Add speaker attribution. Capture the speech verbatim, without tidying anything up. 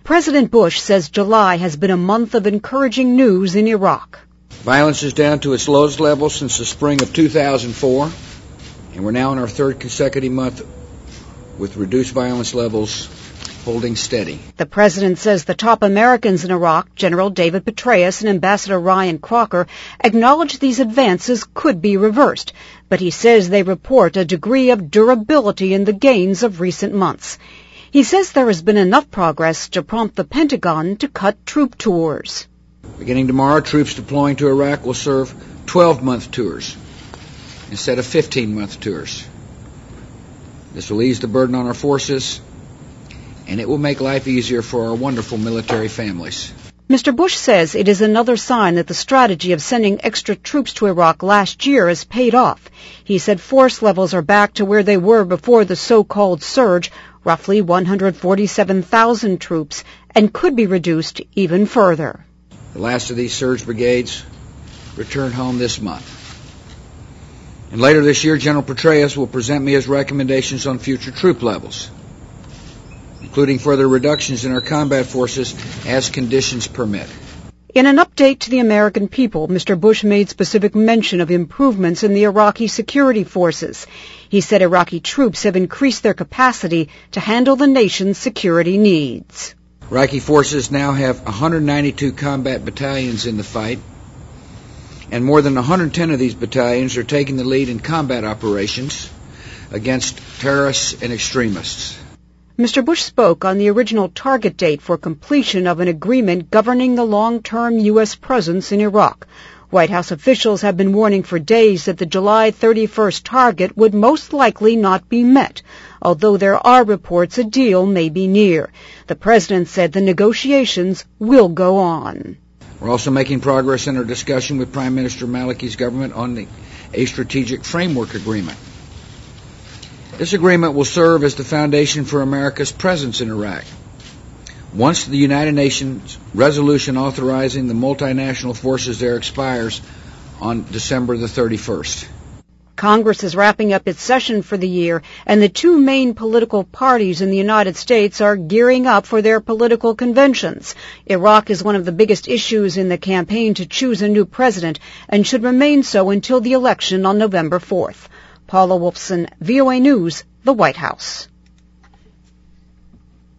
Speaker 1: President Bush says July has been a month of encouraging news in Iraq.
Speaker 2: Violence is down to its lowest level since the spring of two thousand four, and we're now in our third consecutive month with reduced violence levels holding steady.
Speaker 1: The president says the top Americans in Iraq, General David Petraeus and Ambassador Ryan Crocker, acknowledge these advances could be reversed, but he says they report a degree of durability in the gains of recent months. He says there has been enough progress to prompt the Pentagon to cut troop tours.
Speaker 2: Beginning tomorrow, troops deploying to Iraq will serve twelve-month tours instead of fifteen-month tours. This will ease the burden on our forces, and it will make life easier for our wonderful military families.
Speaker 1: Mister Bush says it is another sign that the strategy of sending extra troops to Iraq last year has paid off. He said force levels are back to where they were before the so-called surge, roughly one hundred forty-seven thousand troops, and could be reduced even further.
Speaker 2: The last of these surge brigades return home this month. And later this year, General Petraeus will present me his recommendations on future troop levels, including further reductions in our combat forces as conditions permit.
Speaker 1: In an update to the American people, Mister Bush made specific mention of improvements in the Iraqi security forces. He said Iraqi troops have increased their capacity to handle the nation's security needs.
Speaker 2: Iraqi forces now have one hundred ninety-two combat battalions in the fight, and more than one hundred ten of these battalions are taking the lead in combat operations against terrorists and extremists.
Speaker 1: Mister Bush spoke on the original target date for completion of an agreement governing the long-term U S presence in Iraq. White House officials have been warning for days that the July thirty-first target would most likely not be met, although there are reports a deal may be near. The president said the negotiations will go on.
Speaker 2: We're also making progress in our discussion with Prime Minister Maliki's government on the, a strategic framework agreement. This agreement will serve as the foundation for America's presence in Iraq. Once the United Nations resolution authorizing the multinational forces there expires on December the thirty-first.
Speaker 1: Congress is wrapping up its session for the year, and the two main political parties in the United States are gearing up for their political conventions. Iraq is one of the biggest issues in the campaign to choose a new president and should remain so until the election on November fourth. Paula Wolfson, V O A News, the White House.